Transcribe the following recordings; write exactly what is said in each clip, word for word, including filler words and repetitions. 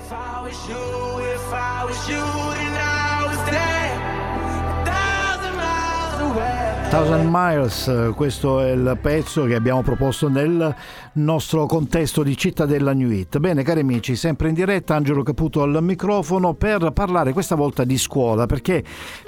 If I was you, if I was you, then I was there, a thousand miles away. Thousand Miles, questo è il pezzo che abbiamo proposto nel nostro contesto di Cittadella New Hit. Bene, cari amici, sempre in diretta, Angelo Caputo al microfono per parlare questa volta di scuola, perché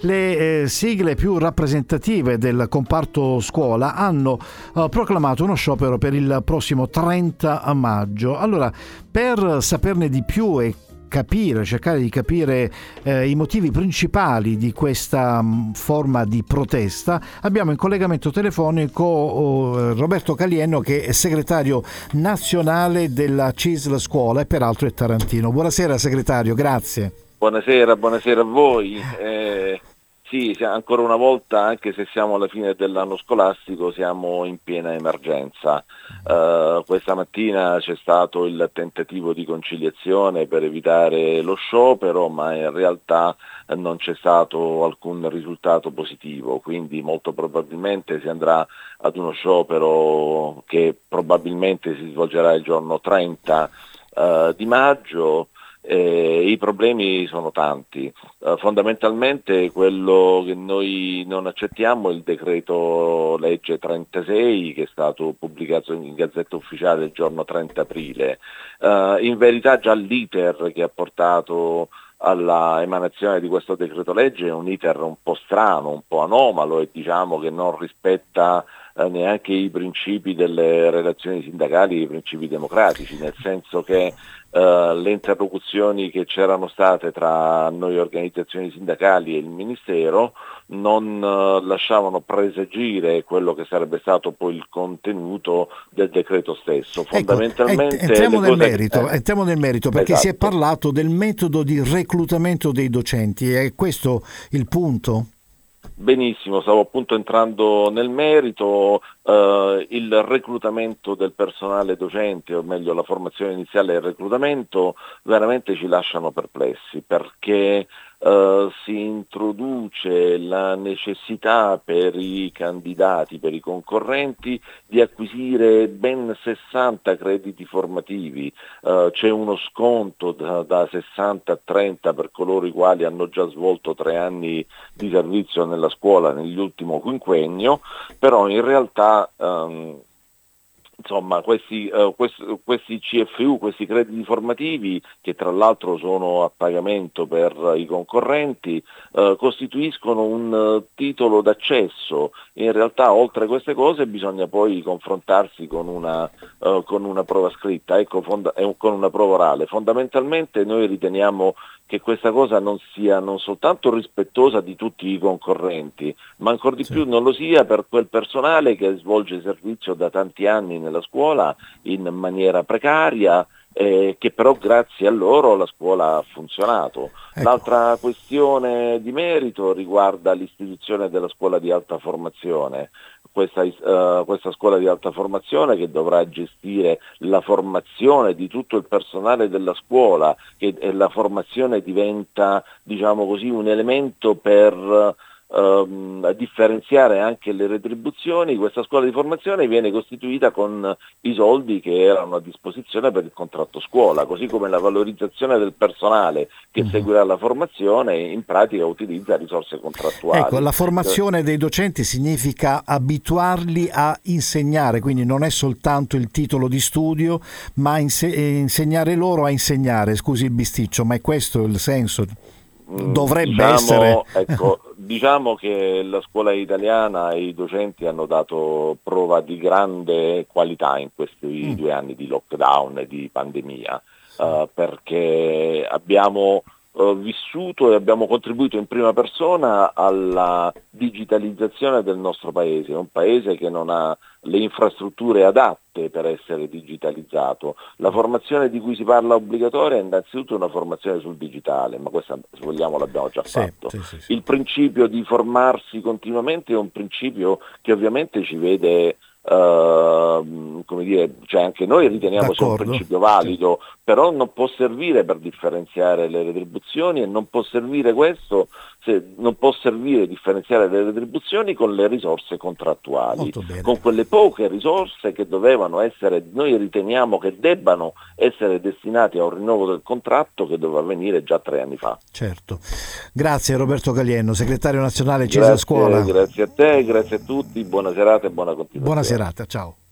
le eh, sigle più rappresentative del comparto scuola hanno eh, proclamato uno sciopero per il prossimo trenta maggio. Allora, per saperne di più e capire, cercare di capire eh, i motivi principali di questa mh, forma di protesta, abbiamo in collegamento telefonico oh, Roberto Caliendo, che è segretario nazionale della C I S L Scuola e peraltro è tarantino. Buonasera segretario, grazie. Buonasera, buonasera a voi. Eh, sì, ancora una volta, anche se siamo alla fine dell'anno scolastico, siamo in piena emergenza. Uh, questa mattina c'è stato il tentativo di conciliazione per evitare lo sciopero, ma in realtà non c'è stato alcun risultato positivo, quindi molto probabilmente si andrà ad uno sciopero che probabilmente si svolgerà il giorno trenta uh, di maggio. Eh, I problemi sono tanti, uh, fondamentalmente quello che noi non accettiamo è il decreto legge trentasei che è stato pubblicato in Gazzetta Ufficiale il giorno trenta aprile. Uh, in verità già l'iter che ha portato alla emanazione di questo decreto legge è un iter un po' strano, un po' anomalo e diciamo che non rispetta eh, neanche i principi delle relazioni sindacali, i principi democratici, nel senso che Uh, le interlocuzioni che c'erano state tra noi organizzazioni sindacali e il Ministero non uh, lasciavano presagire quello che sarebbe stato poi il contenuto del decreto stesso. Fondamentalmente ecco, entriamo, nel cose... merito, eh, entriamo nel merito perché esatto. Si è parlato del metodo di reclutamento dei docenti, è questo il punto? Benissimo, stavo appunto entrando nel merito. Eh, il reclutamento del personale docente, o meglio la formazione iniziale e il reclutamento, veramente ci lasciano perplessi perché eh, si introduce la necessità per i candidati, per i concorrenti, di acquisire ben sessanta crediti formativi, eh, c'è uno sconto da, da sessanta a trenta per coloro i quali hanno già svolto tre anni di servizio nella scuola nell'ultimo quinquennio, però in realtà um, insomma questi, uh, questi, questi C F U, questi crediti formativi, che tra l'altro sono a pagamento per i concorrenti, uh, costituiscono un uh, titolo d'accesso. In realtà oltre a queste cose bisogna poi confrontarsi con una, uh, con una prova scritta, ecco, fonda- con una prova orale. Fondamentalmente noi riteniamo che questa cosa non sia non soltanto rispettosa di tutti i concorrenti, ma ancora di sì. più non lo sia per quel personale che svolge servizio da tanti anni nella scuola in maniera precaria, eh, che però grazie a loro la scuola ha funzionato. Ecco. L'altra questione di merito riguarda l'istituzione della scuola di alta formazione. Questa, uh, questa scuola di alta formazione che dovrà gestire la formazione di tutto il personale della scuola, che e la formazione diventa, diciamo così, un elemento per Uh, differenziare anche le retribuzioni. Questa scuola di formazione viene costituita con i soldi che erano a disposizione per il contratto scuola, così come la valorizzazione del personale che mm-hmm. seguirà la formazione in pratica utilizza risorse contrattuali. Ecco, la formazione dei docenti significa abituarli a insegnare, quindi non è soltanto il titolo di studio, ma inse- insegnare loro a insegnare, scusi il bisticcio, ma è questo il senso? Dovrebbe diciamo, essere. Ecco, diciamo che la scuola italiana e i docenti hanno dato prova di grande qualità in questi mm. due anni di lockdown e di pandemia, uh, perché abbiamo uh, vissuto e abbiamo contribuito in prima persona alla digitalizzazione del nostro paese, un paese che non ha le infrastrutture adatte per essere digitalizzato. La formazione di cui si parla obbligatoria è innanzitutto una formazione sul digitale, ma questa, se vogliamo, l'abbiamo già sì, fatto. Sì, sì, sì. Il principio di formarsi continuamente è un principio che ovviamente ci vede, uh, come dire, cioè anche noi riteniamo sia un principio valido, però non può servire per differenziare le retribuzioni e non può servire questo, se, non può servire differenziare le retribuzioni con le risorse contrattuali, con quelle poche risorse che dovevano essere, noi riteniamo che debbano essere destinati a un rinnovo del contratto che doveva avvenire già tre anni fa. Certo. Grazie Roberto Caliendo, segretario nazionale C I S A Scuola. Grazie a te, grazie a tutti, buona serata e buona continuazione. Buona serata, ciao.